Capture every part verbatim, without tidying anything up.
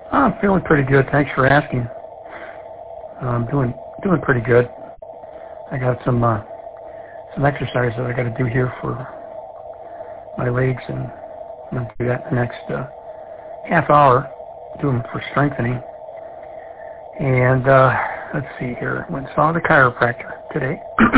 I'm feeling pretty good. Thanks for asking. I'm doing doing pretty good. I got some uh, some exercise that I got to do here for my legs, and I'm going to do that in the next uh, half hour. Do them for strengthening. And uh, let's see here. Went and saw the chiropractor today.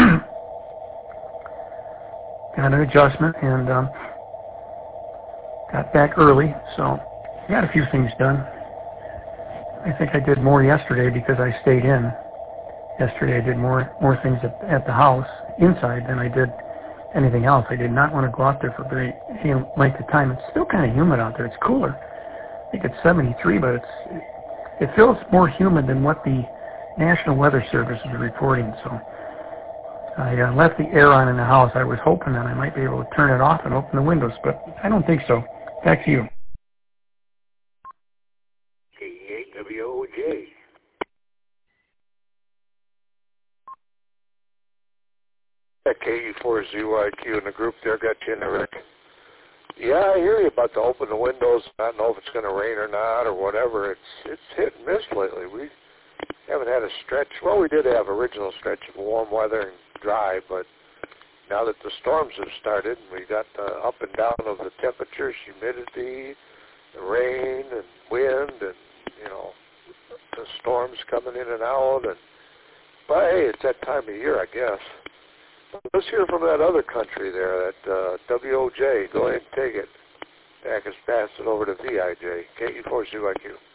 Got an adjustment and um, got back early, so got a few things done. I think I did more yesterday because I stayed in. Yesterday I did more more things at, at the house inside than I did anything else. I did not want to go out there for very any length of time. It's still kind of humid out there. It's cooler. I think it's seventy-three, but it's it feels more humid than what the National Weather Service is reporting. So I uh, left the air on in the house. I was hoping that I might be able to turn it off and open the windows, but I don't think so. Back to you. K E eight W O J. K E four Z Y Q in the group there got you in the Rick. Yeah, I hear you about to open the windows. I don't know if it's going to rain or not or whatever. It's it's hit and miss lately. We haven't had a stretch. Well, we did have original stretch of warm weather and dry, but now that the storms have started, we got the up and down of the temperatures, humidity, the rain and wind, and you know the storms coming in and out. And but hey, it's that time of year, I guess. Let's hear from that other country there, that uh, W O J. Go ahead and take it. Back and pass it over to V I J. K E four Z Y Q.